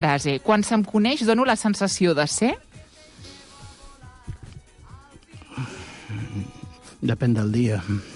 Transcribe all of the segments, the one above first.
frase. Quan se'm coneix, dono la sensació de ser... Depèn del dia.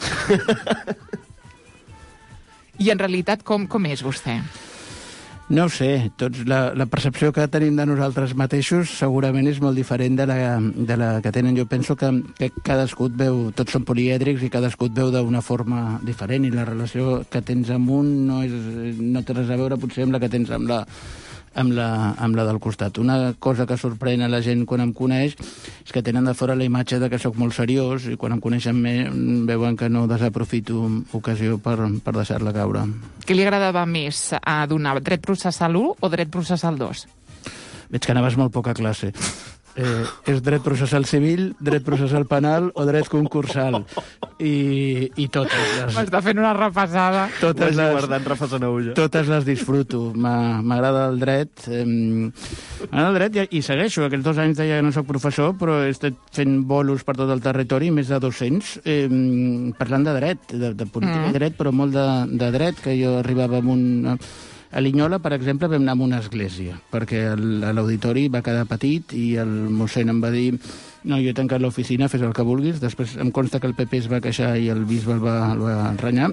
I en realitat, com és vostè? No ho sé, la percepció que tenim de nosaltres mateixos segurament és molt diferent de la que tenen. Jo penso que cadascú et veu, tots són polièdrics i cadascú et veu d'una forma diferent, i la relació que tens amb un no té res a veure potser amb la que tens amb la del costat. Una cosa que sorprèn a la gent quan em coneix és que tenen de fora la imatge de que sóc molt seriós, i quan em coneixen veuen que no desaprofito ocasió per deixar-la caure. Què li agradava més a donar, dret processal 1 o dret processal 2? Veig que anaves molt poc a classe. És dret processal civil, dret processal penal o dret concursal. I totes les... M'està fent una repassada. Totes les disfruto. M'agrada el dret. M'agrada el dret i segueixo. Aquests 2 anys deia que no soc professor, però he estat fent bolos per tot el territori, més de 200, parlant de dret, de política de dret, però molt de dret, que jo arribava amb un... A Linyola, per exemple, vam anar a una església, perquè l'auditori va quedar petit i el mossèn em va dir: no, jo he tancat l'oficina, fes el que vulguis. Després em consta que el PP es va queixar i el bisbe el va renyar.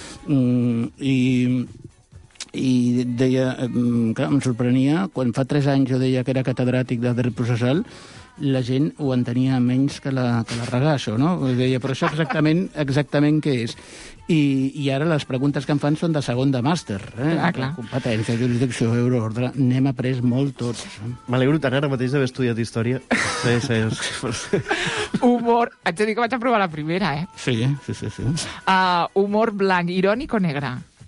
I deia, clar, em sorprenia, quan fa 3 anys jo deia que era catedràtic de dret processal, la gent ho entenia menys que la regar, això, no? Deia, però això exactament què és? I ara les preguntes que em fan són de segon de màster. Clar. Competència, jurisdicció, euroordre, n'hem après molt tots. M'alegro tant ara mateix d'haver estudiat història. Sí. Humor, haig de dir que vaig aprovar la primera, eh? Sí. Humor blanc, irònic o negre?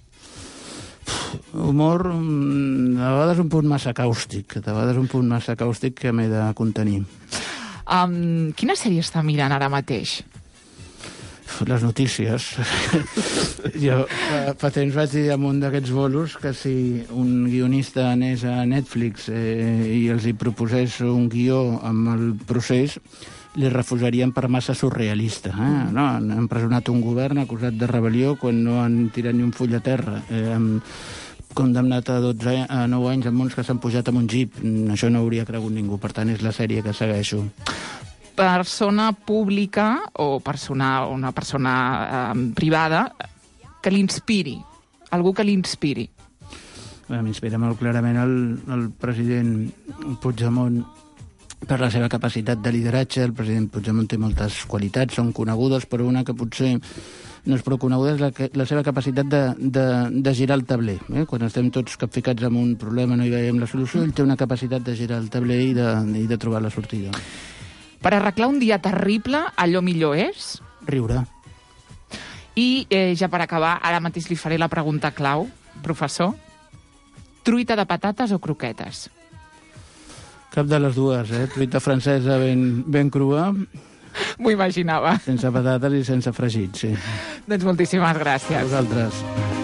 Humor, de vegades un punt massa càustic. Que m'he de contenir. Quina sèrie està mirant ara mateix? Les notícies. Jo fa temps vaig dir en un d'aquests bolos que si un guionista anés a Netflix i els hi proposés un guió amb el procés, li refusarien per massa surrealista. No, han empresonat un govern acusat de rebel·lió quan no han tirat ni un full a terra. Condemnat a 9 anys amb uns que s'han pujat amb un jeep. Això no hauria cregut ningú, per tant és la sèrie que segueixo. Persona pública o una persona privada que l'inspiri, algú que l'inspiri. M'inspira molt clarament el president Puigdemont per la seva capacitat de lideratge. El president Puigdemont té moltes qualitats, són conegudes, però una que potser no és prou coneguda és la seva capacitat de girar el tabler. Quan estem tots capficats en un problema, no hi veiem la solució, ell té una capacitat de girar el tabler i de trobar la sortida. Per arreglar un dia terrible, allò millor és? Riure. I ja per acabar, ara mateix li faré la pregunta clau, professor. Truita de patates o croquetes? Cap de les dues, Truita francesa ben crua. M'ho imaginava. Sense patates i sense fregit, sí. Doncs moltíssimes gràcies. A vosaltres.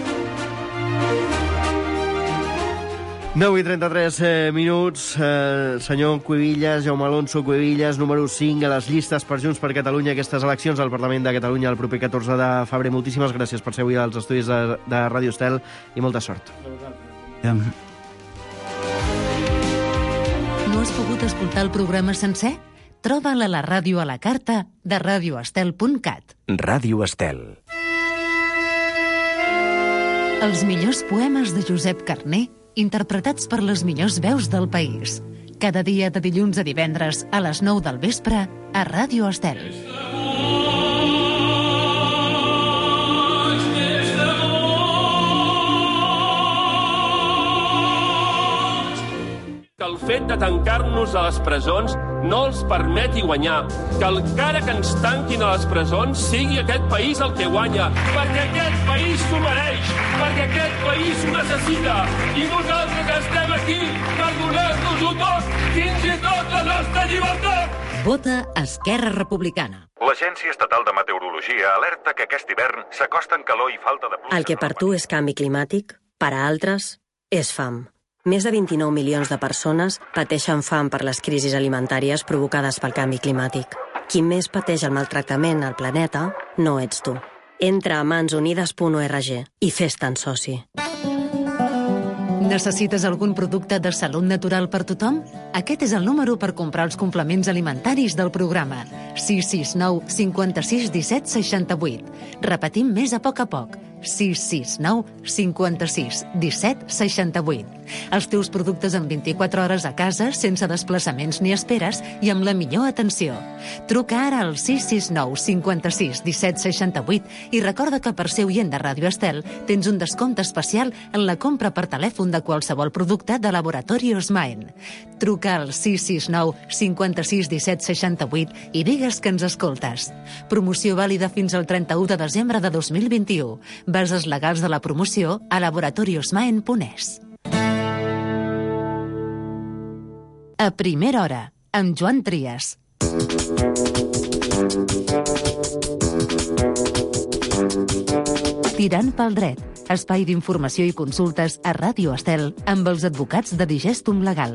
9:33 minuts. Senyor Cuevillas, Jaume Alonso Cuevillas, número 5 a les llistes per Junts per Catalunya, aquestes eleccions al Parlament de Catalunya el proper 14 de febrer. Moltíssimes gràcies per ser avui als estudis de Ràdio Estel i molta sort. No has pogut escoltar el programa sencer? Troba'l a la ràdio a la carta de radioestel.cat. Ràdio Estel. Els millors poemes de Josep Carner, interpretats per les millors veus del país. Cada dia de dilluns a divendres a les 9 del vespre a Ràdio Estel. Que el fet de tancar-nos a les presons no els permeti guanyar. Que encara que ens tanquin a les presons sigui aquest país el que guanya. Perquè aquest país s'ho mereix. Perquè aquest país ho necessita. I nosaltres estem aquí per donar-nos-ho tot, fins i tot la nostra llibertat. Vota Esquerra Republicana. L'Agència Estatal de Meteorologia alerta que aquest hivern s'acosten calor i falta de pluja. El que per tu és canvi climàtic, per a altres és fam. Més de 29 milions de persones pateixen fam per les crisis alimentàries provocades pel canvi climàtic. Qui més pateix el maltractament al planeta no ets tu. Entra a mansunides.org i fes-te'n soci. Necessites algun producte de salut natural per tothom? Aquest és el número per comprar els complements alimentaris del programa. 669 56 17 68. Repetim més a poc. 669 56 17 68. Els teus productes en 24 hores a casa, sense desplaçaments ni esperes i amb la millor atenció. Truca ara al 669 56 17 68 i recorda que per ser oient de Ràdio Estel tens un descompte especial en la compra per telèfon de qualsevol producte de Laboratori Osmaen. Truca al 669 56 17 68 i digues que ens escoltes. Promoció vàlida fins al 31 de desembre de 2021. Bases legals de la promoció a laboratoriosmaen.es. A primera hora, amb Joan Trias. Tirant pel dret, espai d'informació i consultes a Ràdio Estel amb els advocats de Digestum Legal.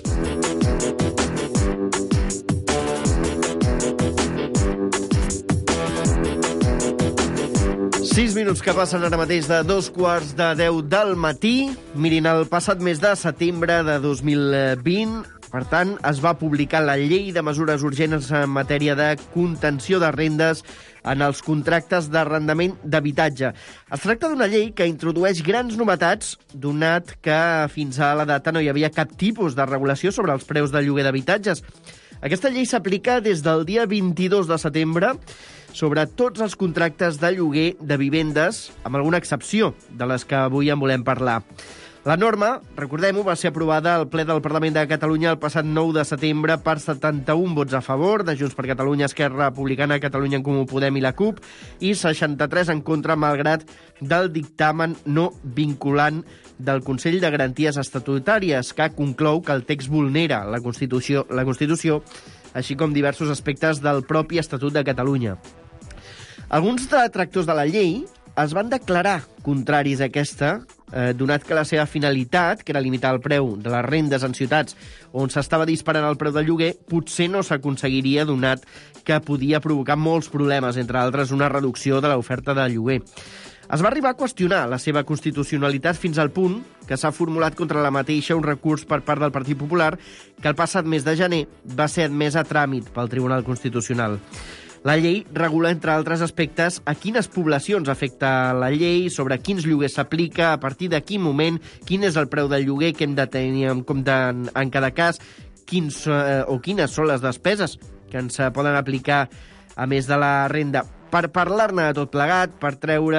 Sis minuts que passen ara mateix de 9:45 del matí. Mirin, el passat mes de setembre de 2020, per tant, es va publicar la Llei de Mesures Urgents en matèria de contenció de rendes en els contractes d'arrendament d'habitatge. Es tracta d'una llei que introdueix grans novetats, donat que fins a la data no hi havia cap tipus de regulació sobre els preus de lloguer d'habitatges. Aquesta llei s'aplica des del dia 22 de setembre sobre tots els contractes de lloguer de vivendes, amb alguna excepció de les que avui en volem parlar. La norma, recordem-ho, va ser aprovada al ple del Parlament de Catalunya el passat 9 de setembre per 71 vots a favor de Junts per Catalunya, Esquerra Republicana, Catalunya en Comú Podem i la CUP, i 63 en contra, malgrat del dictamen no vinculant del Consell de Garanties Estatutàries, que conclou que el text vulnera la Constitució, així com diversos aspectes del propi Estatut de Catalunya. Alguns detractors de la llei es van declarar contraris a aquesta, donat que la seva finalitat, que era limitar el preu de les rendes en ciutats on s'estava disparant el preu del lloguer, potser no s'aconseguiria, donat que podia provocar molts problemes, entre altres una reducció de l'oferta de lloguer. Es va arribar a qüestionar la seva constitucionalitat fins al punt que s'ha formulat contra la mateixa un recurs per part del Partit Popular que el passat mes de gener va ser admès a tràmit pel Tribunal Constitucional. La llei regula, entre altres aspectes, a quines poblacions afecta la llei, sobre quins lloguers s'aplica, a partir de quin moment, quin és el preu del lloguer que hem de tenir en compte en cada cas, quines són les despeses que ens poden aplicar a més de la renda. Per parlar-ne de tot plegat, per treure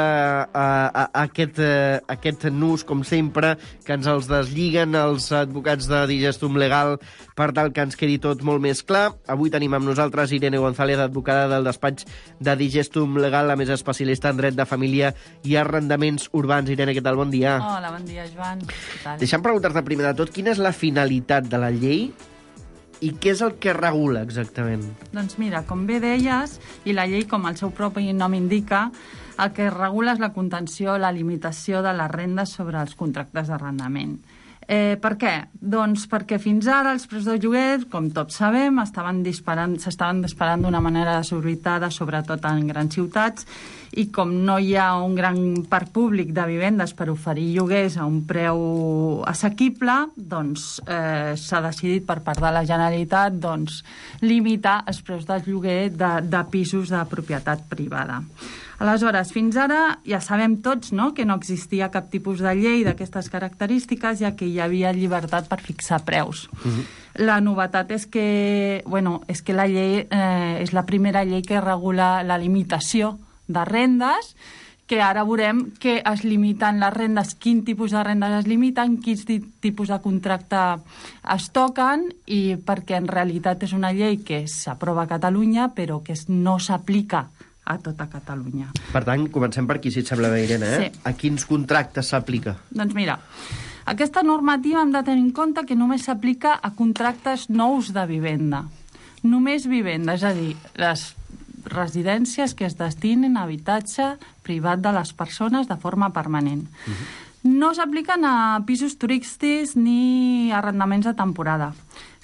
aquest nus, com sempre, que ens els deslliguen els advocats de Digestum Legal, per tal que ens quedi tot molt més clar. Avui tenim amb nosaltres Irene González, advocada del despatx de Digestum Legal, a més especialista en dret de família i arrendaments urbans. Irene, què tal? Bon dia. Hola, bon dia, Joan. Què tal? Deixa'm preguntar-te primer de tot, quina és la finalitat de la llei i què és el que regula exactament? Doncs mira, com bé deies, i la llei, com el seu propi nom indica, el que regula és la contenció, la limitació de les rendes sobre els contractes d'arrendament. Per què? Doncs perquè fins ara els preus de lloguer, com tots sabem, s'estaven disparant d'una manera desorbitada, sobretot en grans ciutats, i com no hi ha un gran parc públic de vivendes per oferir lloguers a un preu assequible, doncs s'ha decidit per part de la Generalitat limitar els preus del lloguer de pisos de propietat privada. Aleshores, fins ara ja sabem tots, no?, que no existia cap tipus de llei d'aquestes característiques, ja que hi havia llibertat per fixar preus. La novetat és que, la llei és la primera llei que regula la limitació de rendes, que ara veurem que es limiten les rendes, quin tipus de rendes es limiten, quins tipus de contracte es toquen, i perquè en realitat és una llei que s'aprova a Catalunya però que no s'aplica a tota Catalunya. Per tant, comencem per aquí, si et sembla bé, Irene. Sí. A quins contractes s'aplica? Doncs mira, aquesta normativa hem de tenir en compte que només s'aplica a contractes nous de vivenda. Només vivenda, és a dir, les residències que es destinen a habitatge privat de les persones de forma permanent. No s'apliquen a pisos turístics ni arrendaments de temporada.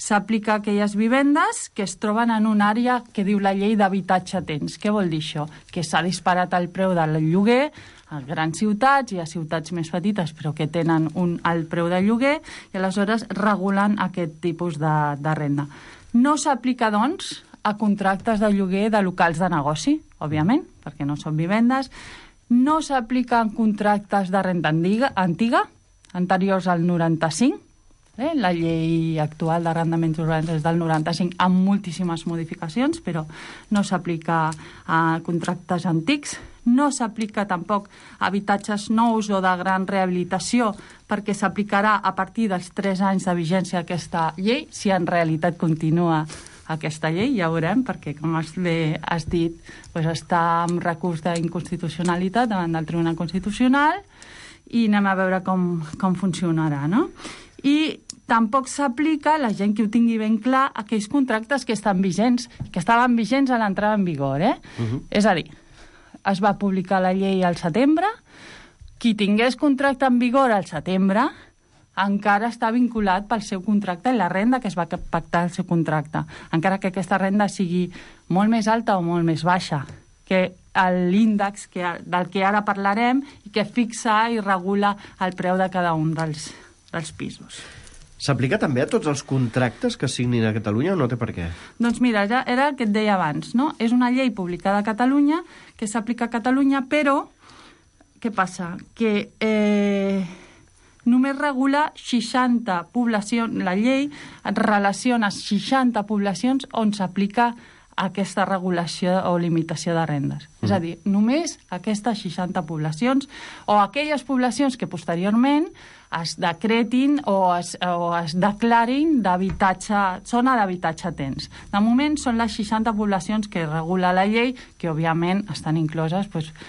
s'aplica a aquelles vivendes que es troben en una àrea que diu la llei d'habitatge tens. Què vol dir això? Que s'ha disparat el preu del lloguer a grans ciutats i a ciutats més petites però que tenen un alt preu de lloguer i aleshores regulen aquest tipus de renda. No s'aplica, doncs, a contractes de lloguer de locals de negoci, òbviament, perquè no són vivendes. No s'aplica en contractes de renda antiga, anteriors al 95. La llei actual d'arrendaments urbans és del 95 amb moltíssimes modificacions, però no s'aplica a contractes antics. No s'aplica tampoc a habitatges nous o de gran rehabilitació perquè s'aplicarà a partir dels 3 anys de vigència aquesta llei, si en realitat continua aquesta llei, ja veurem, perquè, com has dit, està amb recurs d'inconstitucionalitat davant del Tribunal Constitucional i anem a veure com funcionarà, no? I tampoc s'aplica, la gent que ho tingui ben clar, aquells contractes que estan vigents, que estaven vigents a l'entrada en vigor, És a dir, es va publicar la llei al setembre, qui tingués contracte en vigor al setembre encara està vinculat pel seu contracte i la renda que es va pactar el seu contracte, encara que aquesta renda sigui molt més alta o molt més baixa que l'índex del que ara parlarem i que fixa i regula el preu de cada un dels pisos. S'aplica també a tots els contractes que signin a Catalunya o no té per què? Doncs mira, ja era el que et deia abans, no? És una llei publicada a Catalunya que s'aplica a Catalunya, però què passa? Que només regula 60 poblacions, la llei relaciona 60 poblacions on s'aplica aquesta regulació o limitació de rendes. És a dir, només aquestes 60 poblacions o aquelles poblacions que posteriorment es decretin o es declarin zona d'habitatge tens. De moment són les 60 poblacions que regula la llei, que òbviament estan incloses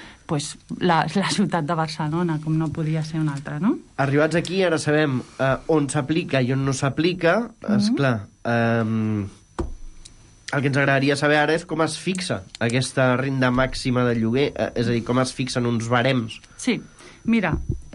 la ciutat de Barcelona, com no podia ser una altra, no? Arribats aquí, ara sabem on s'aplica i on no s'aplica. Esclar, el que ens agradaria saber ara és com es fixa aquesta renda màxima de lloguer, és a dir, com es fixen uns barems. Sí, mira,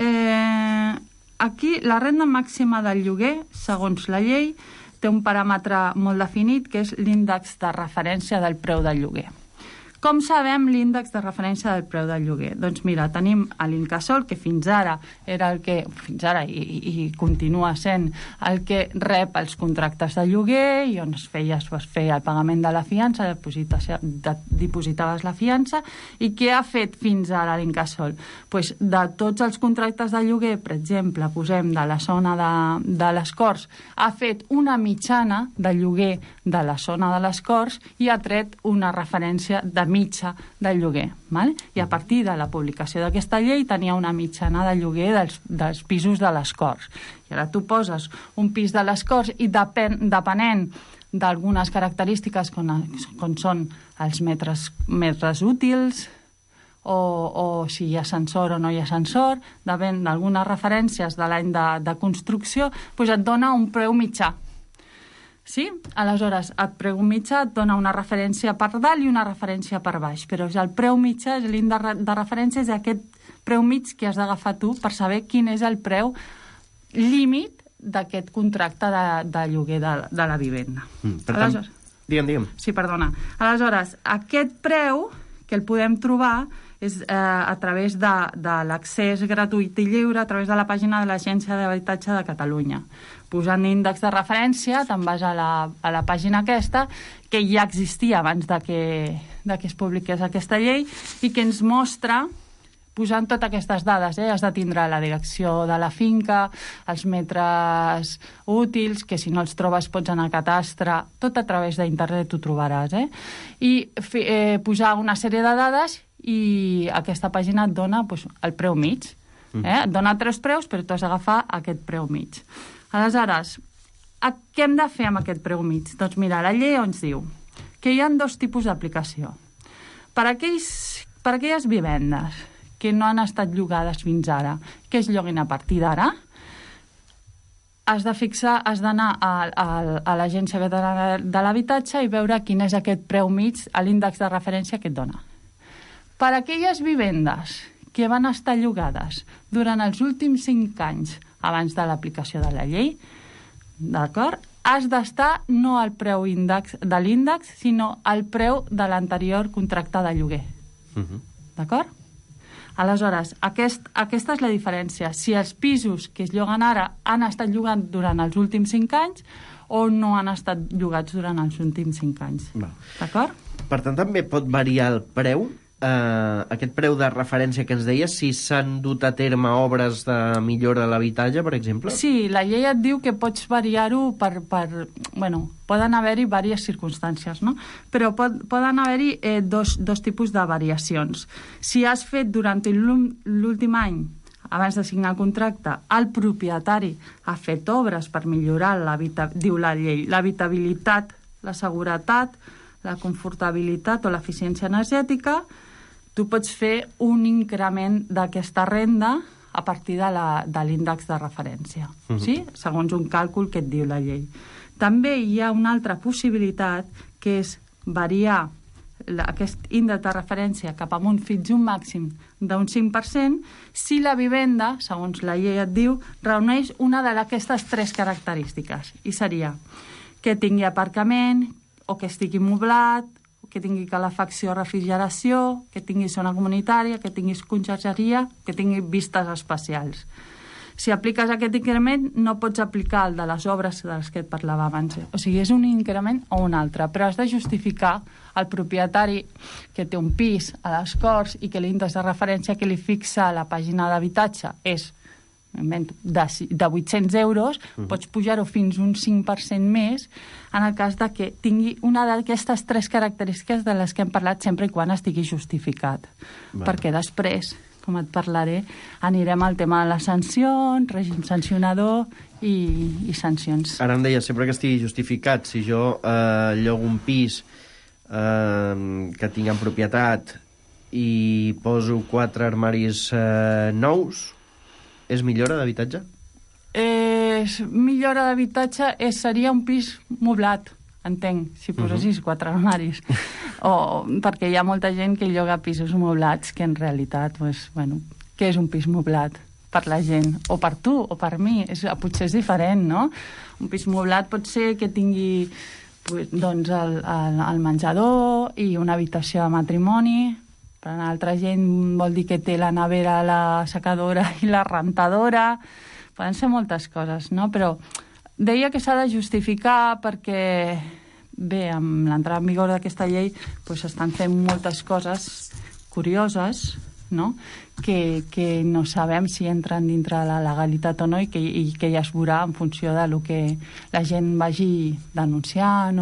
aquí la renda màxima del lloguer, segons la llei, té un paràmetre molt definit, que és l'índex de referència del preu del lloguer. Com sabem l'índex de referència del preu del lloguer? Doncs mira, tenim l'Incasòl, que fins ara era el que, i continua sent el que rep els contractes de lloguer i on es feia el pagament de la fiança, dipositaves la fiança, i què ha fet fins ara l'Incasòl? Pues de tots els contractes de lloguer, per exemple, posem de la zona de les Corts, ha fet una mitjana de lloguer de la zona de les Corts i ha tret una referència de mitja del lloguer. Val? I a partir de la publicació d'aquesta llei tenia una mitjana de lloguer dels pisos de les Corts. I ara tu poses un pis de les Corts i depenent d'algunes característiques com són els metres útils o si hi ha ascensor o no hi ha ascensor, depèn d'algunes referències de l'any de construcció, doncs et dona un preu mitjà. Sí? Aleshores, el preu mitjà et dona una referència per dalt i una referència per baix, però el preu mitjà, l'índex de referència, és aquest preu mig que has d'agafar tu per saber quin és el preu límit d'aquest contracte de lloguer de la vivenda. Per tant, digue'm. Sí, perdona. Aleshores, aquest preu que el podem trobar és a través de l'accés gratuït i lliure a través de la pàgina de l'Agència d'Habitatge de Catalunya. Posant índex de referència, te'n vas a la pàgina aquesta, que ja existia abans de que es publiqués aquesta llei, i que ens mostra, posant totes aquestes dades, has de tindre la direcció de la finca, els metres útils, que si no els trobes pots anar a Catastre, tot a través d'internet ho trobaràs, i posar una sèrie de dades i aquesta pàgina et dona el preu mig. Et dona 3 preus, però tu has d'agafar aquest preu mig. Aleshores, què hem de fer amb aquest preu mig? Doncs mira, la llei ens diu que hi ha 2 tipus d'aplicació. Per aquelles vivendes que no han estat llogades fins ara, que es lloguin a partir d'ara, has d'anar a l'Agència Catalana de l'Habitatge i veure quin és aquest preu mig a l'índex de referència que et dona. Per aquelles vivendes que van estar llogades durant els últims 5 anys abans de l'aplicació de la llei, d'acord? has d'estar no al preu de l'índex, sinó al preu de l'anterior contracte de lloguer. D'acord? Aleshores, aquesta és la diferència. Si els pisos que es lloguen ara han estat llogant durant els últims 5 anys o no han estat llogats durant els últims 5 anys. D'acord? Per tant, també pot variar el preu, aquest preu de referència que ens deies, si s'han dut a terme obres de millora de l'habitatge, per exemple? Sí, la llei et diu que pots variar-ho bueno, poden haver-hi diverses circumstàncies, no? Però poden haver-hi dos tipus de variacions. Si has fet durant l'últim any, abans de signar el contracte, el propietari ha fet obres per millorar, diu la llei, l'habitabilitat, la seguretat, la confortabilitat o l'eficiència energètica, tu pots fer un increment d'aquesta renda a partir de l'índex de referència, sí? Segons un càlcul que et diu la llei. També hi ha una altra possibilitat, que és variar aquest índex de referència cap amunt fins a un màxim d'un 5% si la vivenda, segons la llei et diu, reuneix una d'aquestes 3 característiques. I seria que tingui aparcament, o que estigui moblat, que tingui calefacció o refrigeració, que tingui zona comunitària, que tinguis consergeria, que tingui vistes especials. Si apliques aquest increment, no pots aplicar el de les obres de les que et parlava abans. O sigui, és un increment o un altre, però has de justificar al propietari que té un pis a les Corts i que l'índex de referència que li fixa a la pàgina d'habitatge és de 800 euros, pots pujar-ho fins un 5% més en el cas de que tingui una d'aquestes 3 característiques de les que hem parlat sempre i quan estigui justificat. Perquè després, com et parlaré, anirem al tema de les sancions, règim sancionador i sancions. Ara em deies, sempre que estigui justificat, si jo llogo un pis que tinc en propietat i poso 4 armaris nous, és millora d'habitatge? Millora d'habitatge seria un pis moblat, entenc, si posessis 4 armaris. Perquè hi ha molta gent que lloga pisos moblats que en realitat, què és un pis moblat per la gent? O per tu, o per mi. Potser és diferent, no? Un pis moblat pot ser que tingui el menjador i una habitació de matrimoni. Per a altra gent vol dir que té la nevera, la secadora i la rentadora. Poden ser moltes coses, no? Però deia que s'ha de justificar perquè, bé, amb l'entrada en vigor d'aquesta llei s'estan fent moltes coses curioses, no? Que no sabem si entren dintre de la legalitat o no i que ja es veurà en funció de lo que la gent vagi denunciant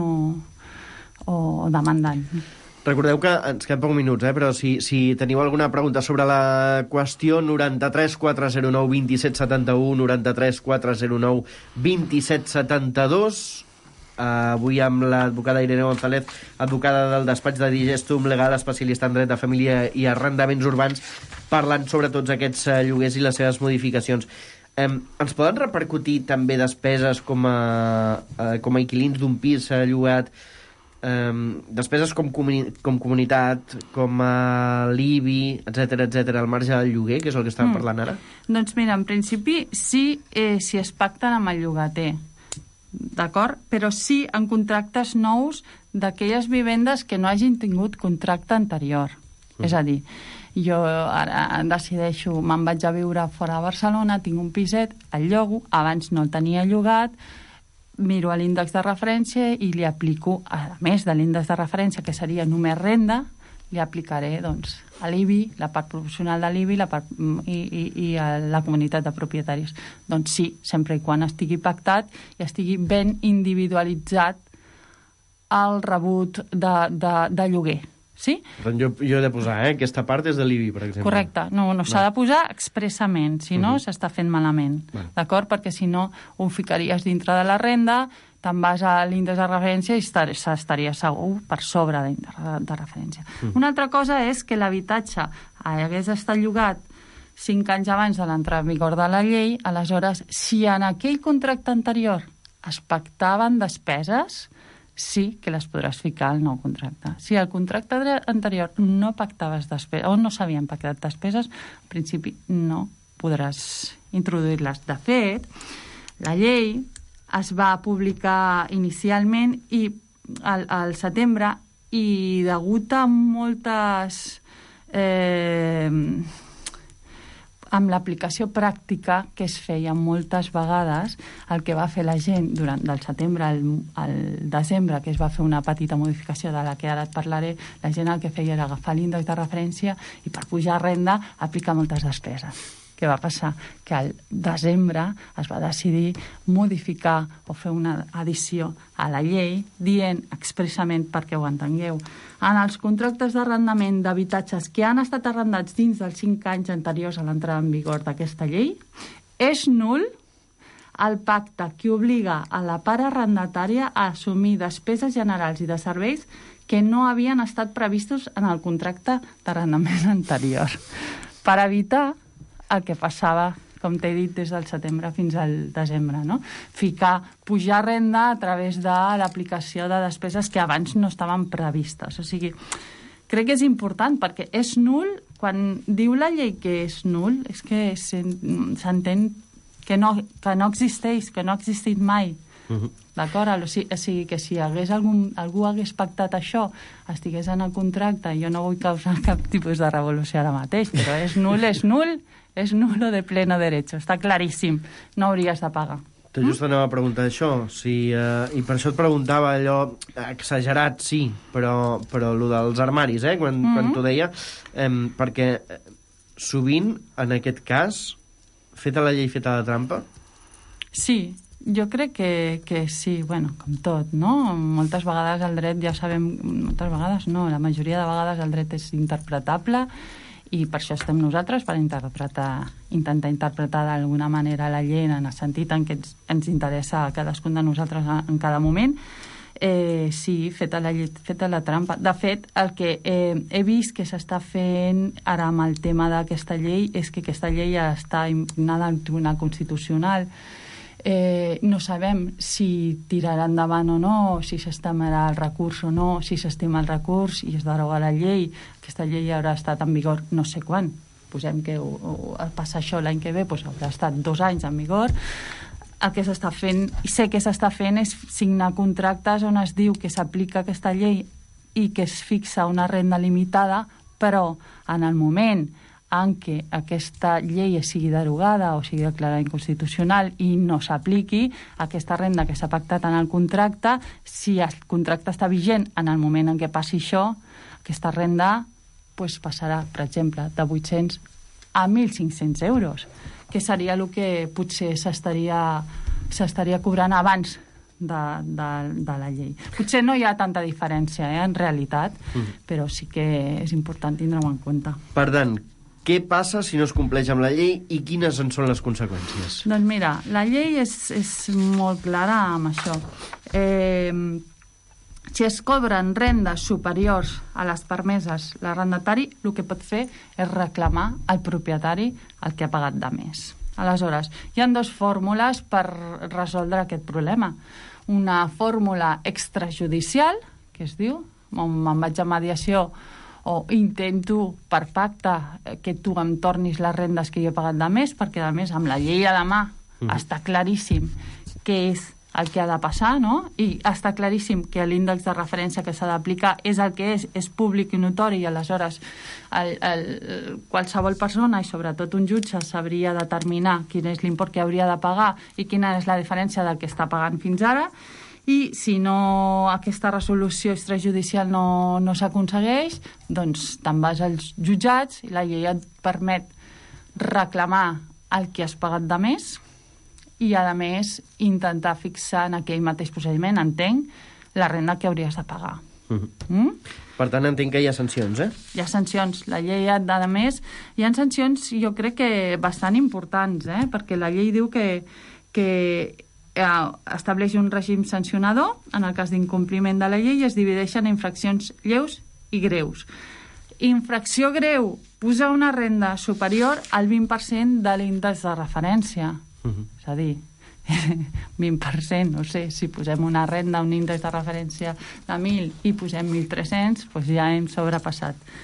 o demandant. Recordeu que ens queden pocs minuts, però si teniu alguna pregunta sobre la qüestió, 93 409 27 71, 93 409 27 72. Avui amb l'advocada Irene González, advocada del despatx de Digestum Legal, especialista en dret de família i arrendaments urbans, parlant sobre tots aquests lloguers i les seves modificacions. Ens poden repercutir també despeses com a inquilins d'un pis llogat, despeses com comunitat, com l'IBI, etc., al marge del lloguer, que és el que estàvem parlant ara? Doncs mira, en principi sí, si es pacten amb el llogater, d'acord? Però sí en contractes nous d'aquelles vivendes que no hagin tingut contracte anterior. És a dir, jo ara decideixo, me'n vaig a viure fora de Barcelona, tinc un piset, el llogo, abans no el tenia llogat, miro l'índex de referència i li aplico, a més de l'índex de referència, que seria només renda, li aplicaré a l'IBI, la part proporcional de l'IBI i a la comunitat de propietaris. Doncs sí, sempre i quan estigui pactat i estigui ben individualitzat el rebut de lloguer. Sí? Jo he de posar, aquesta part és de l'IBI, per exemple. Correcte, no s'ha de posar expressament, si no s'està fent malament, d'acord? Perquè si no ho ficaries dintre de la renda, te'n vas a l'índex de referència i estaria segur per sobre de referència. Una altra cosa és que l'habitatge hagués estat llogat 5 anys abans de l'entrada en vigor de la llei, aleshores, si en aquell contracte anterior es pactaven despeses, sí que les podràs ficar al nou contracte. Si el contracte anterior no pactaves despeses, o no s'havien pactat despeses, en principi no podràs introduir-les. De fet, la llei es va publicar inicialment i al setembre, i degut a moltes amb l'aplicació pràctica que es feia moltes vegades, el que va fer la gent durant del setembre al desembre, que es va fer una petita modificació de la que ara et parlaré, la gent el que feia era agafar l'índex de referència i per pujar renda aplicar moltes despeses. Què va passar? Que al desembre es va decidir modificar o fer una addició a la llei dient expressament, perquè ho entengueu, en els contractes d'arrendament d'habitatges que han estat arrendats dins dels 5 anys anteriors a l'entrada en vigor d'aquesta llei, és nul el pacte que obliga a la part arrendatària a assumir despeses generals i de serveis que no havien estat previstos en el contracte d'arrendament anterior. Per evitar el que passava, com t'he dit, des del setembre fins al desembre, no? Pujar renda a través de l'aplicació de despeses que abans no estaven previstes. O sigui, crec que és important, perquè és nul, quan diu la llei que és nul, és que s'entén que no existeix, que no ha existit mai. D'acord? O sigui que si algú hagués pactat això, estigués en el contracte, jo no vull causar cap tipus de revolució ara mateix, però és nulo de pleno derecho, està claríssim, no hauries de pagar. Just anava a preguntar això, i per això et preguntava allò, exagerat sí, però allò dels armaris, quan t'ho deia, perquè sovint, en aquest cas, feta la llei, feta la trampa? Sí, jo crec que sí, bueno, com tot, no? Moltes vegades el dret, ja sabem, moltes vegades no, la majoria de vegades el dret és interpretable i per això estem nosaltres, per intentar interpretar d'alguna manera la llei en el sentit en què ens interessa a cadascun de nosaltres en cada moment. Sí, feta la trampa. De fet, el que he vist que s'està fent ara amb el tema d'aquesta llei és que aquesta llei ja està impugnada al Tribunal Constitucional. No sabem si tirarà endavant o no, si s'estimarà el recurs o no, si s'estima el recurs i es deroga la llei. Aquesta llei haurà estat en vigor no sé quan. Posem que passa això l'any que ve, doncs haurà estat 2 anys en vigor. El que s'està fent, i sé que s'està fent, és signar contractes on es diu que s'aplica aquesta llei i que es fixa una renda limitada, però en el moment en què aquesta llei sigui derogada o sigui declarada inconstitucional i no s'apliqui, aquesta renda que s'ha pactat en el contracte, si el contracte està vigent en el moment en què passi això, aquesta renda passarà, per exemple, de 800 a 1.500 euros, que seria el que potser s'estaria cobrant abans de la llei. Potser no hi ha tanta diferència, en realitat, però sí que és important tindre-ho en compte. Per tant, què passa si no es compleix amb la llei i quines en són les conseqüències? Doncs mira, la llei és molt clara amb això. Si es cobren rendes superiors a les permeses, l'arrendatari el que pot fer és reclamar al propietari el que ha pagat de més. Aleshores, hi ha 2 fórmules per resoldre aquest problema. Una fórmula extrajudicial, que es diu, me'n vaig a mediació o intento per pacte que tu em tornis les rendes que jo he pagat de més, perquè a més amb la llei a la mà està claríssim què és el que ha de passar, no? I està claríssim que l'índex de referència que s'ha d'aplicar és el que és públic i notori, i aleshores qualsevol persona, i sobretot un jutge, sabria determinar quin és l'import que hauria de pagar i quina és la diferència del que està pagant fins ara. I si no, aquesta resolució extrajudicial no s'aconsegueix, doncs te'n vas als jutjats i la llei et permet reclamar el que has pagat de més i, a més, intentar fixar en aquell mateix procediment, entenc, la renda que hauries de pagar. Per tant, entenc que hi ha sancions, Hi ha sancions. La llei, a més, hi ha sancions, jo crec que bastant importants, perquè la llei diu que estableix un règim sancionador en el cas d'incompliment de la llei i es divideixen en infraccions lleus i greus. Infracció greu, posar una renda superior al 20% de l'índex de referència. És a dir, 20%, no sé, si posem una renda, un índex de referència de 1.000 i posem 1.300, doncs ja hem sobrepassat.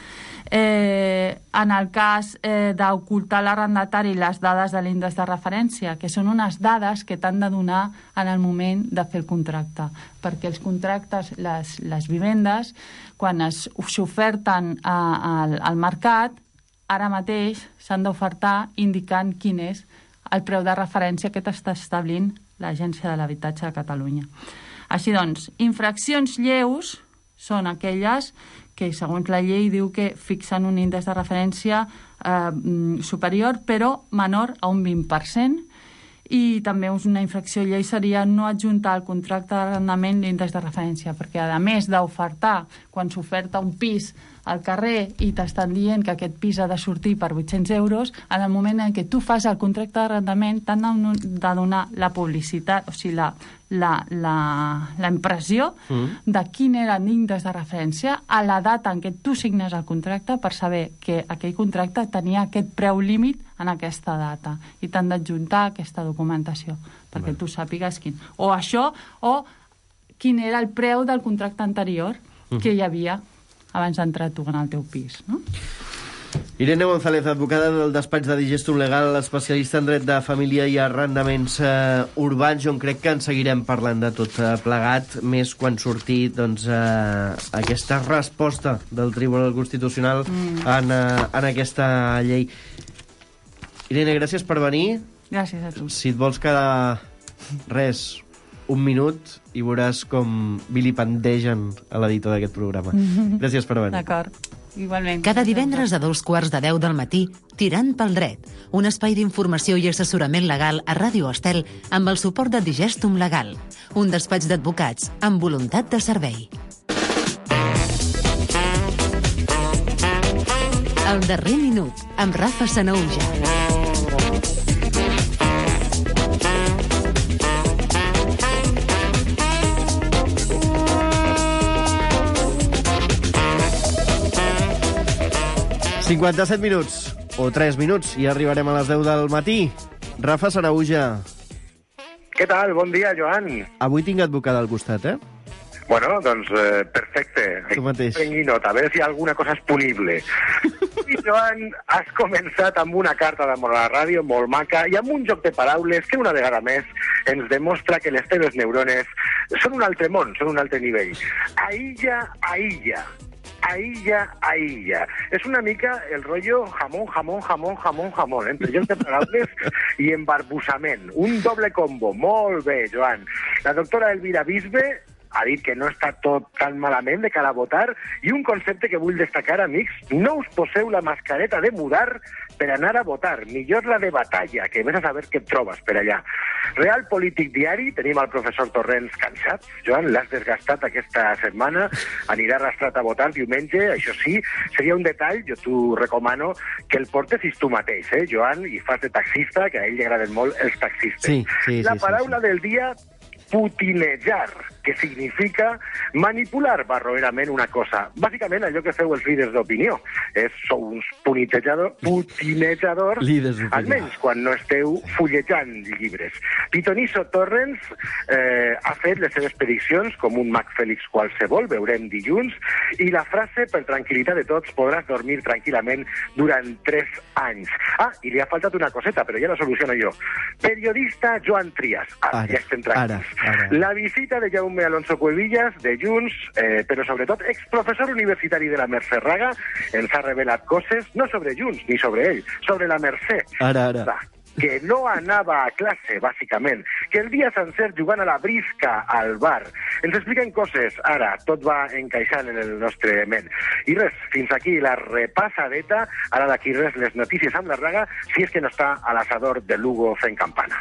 En el cas d'ocultar l'arrendatari les dades de l'índex de referència, que són unes dades que t'han de donar en el moment de fer el contracte, perquè els contractes, les vivendes, quan s'oferten al mercat, ara mateix s'han d'ofertar indicant quin és el preu de referència que t'està establint l'Agència de l'Habitatge de Catalunya. Així doncs, infraccions lleus són aquelles que, segons la llei, diu que fixen un índex de referència superior, però menor a un 20%, i també una infracció llei seria no adjuntar al contracte d'arrendament l'índex de referència, perquè a més d'ofertar, quan s'oferta un pis al carrer i t'estan dient que aquest pis ha de sortir per 800 euros, en el moment en què tu fas el contracte d'arrendament t'han de donar la publicitat, o sigui, la impressió de quin era l'índex de referència a la data en què tu signes el contracte, per saber que aquell contracte tenia aquest preu límit en aquesta data, i t'han d'adjuntar aquesta documentació perquè tu sàpigues quin. O això, o quin era el preu del contracte anterior que hi havia abans d'entrar tu en el teu pis, no? Irene González, advocada del despatx de Digestum Legal, especialista en dret de família i arrendaments urbans. Jo crec que en seguirem parlant de tot plegat, més quan surti doncs, aquesta resposta del Tribunal Constitucional en aquesta llei. Irene, gràcies per venir. Gràcies a tu. Si et vols quedar un minut i veuràs com vilipendegen a l'editor d'aquest programa. Gràcies per venir. D'acord, igualment. Cada divendres a 2:15 del matí, Tirant pel dret, un espai d'informació i assessorament legal a Ràdio Estel amb el suport de Digestum Legal, un despatx d'advocats amb voluntat de servei. El darrer minut, amb Rafa Sanahuja. ...57 minuts, o 3 minuts, i arribarem a les 10 del matí. Rafa Sanahuja. Què tal? Bon dia, Joan. Avui tinc advocada al costat, eh? Bueno, doncs perfecte. Tu mateix. Prengui nota, a veure si alguna cosa és punible. I, Joan, has començat amb una carta d'amor a la ràdio molt maca i amb un joc de paraules que una vegada més ens demostra que les teves neurones són un altre món, són un altre nivell. Aïlla, aïlla. Aïlla, aïlla. És una mica el rotllo jamón, entre joc de paraules i embarbussament. Un doble combo. Molt bé, Joan. La doctora Elvira Bisbe ha dit que no està tot tan malament de cara a votar, i un concepte que vull destacar, amics: no us poseu la mascareta de mudar per anar a votar, millor la de batalla, que vés a saber què et trobes per allà. Real Polític Diari, tenim el professor Torrents cansat. Joan, l'has desgastat aquesta setmana, anirà arrastrat a votar diumenge. Això sí, seria un detall, jo t'ho recomano, que el portessis tu mateix, Joan, i fas de taxista, que a ell li agraden molt els taxistes. La paraula del dia: putinejar, que significa manipular barroerament una cosa. Bàsicament, allò que feu els líders d'opinió. Sou uns putinejadors, almenys quan no esteu fullejant llibres. Pitoniso Torrents ha fet les seves prediccions com un mag Fèlix qualsevol, veurem dilluns, i la frase: per tranquil·litat de tots podràs dormir tranquil·lament durant 3 anys. I li ha faltat una coseta, però ja la soluciono jo. Periodista Joan Trias. Ja estem tranquils. La visita de Jaume Alonso Cuevillas, de Junts, però sobretot exprofessor universitari de la Mercè Raga, ens ha revelat coses no sobre Junts ni sobre ell, sobre la Mercè. Que no anava a classe, bàsicament, que el dia sencer jugant a la brisca al bar. Ens expliquen coses, ara, tot va encaixant en el nostre ment. I res, fins aquí la repassadeta, ara d'aquí res, les notícies amb la Raga, si és que no està a l'assador de Lugo fent campana.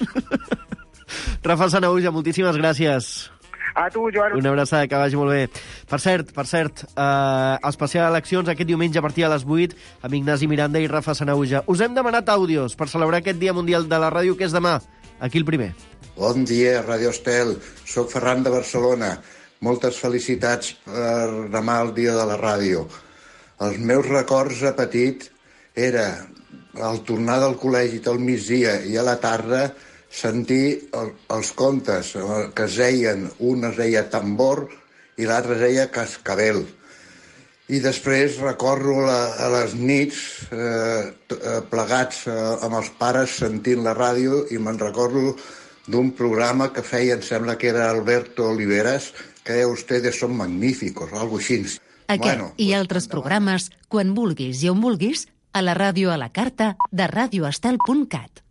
Rafa Sanahuja, moltíssimes gràcies. A tu, Joan. Una abraçada, que vagi molt bé. Per cert, especial eleccions aquest diumenge a partir de les 8 amb Ignasi Miranda i Rafa Sanahuja. Us hem demanat àudios per celebrar aquest Dia Mundial de la Ràdio, que és demà. Aquí el primer. Bon dia, Ràdio Estel. Soc Ferran de Barcelona. Moltes felicitats per demà el Dia de la Ràdio. Els meus records a petit era al tornar del col·legi al migdia i a la tarda sentir els contes que es deien, un es deia Tambor i l'altre es deia Cascabel. I després recorro a les nits plegats amb els pares sentint la ràdio i me'n recordo d'un programa que feia, em sembla que era Alberto Oliveras, que deia «Ustedes son magníficos», o alguna cosa així. Aquest i altres programes, quan vulguis i on vulguis, a la ràdio a la carta de radioestel.cat.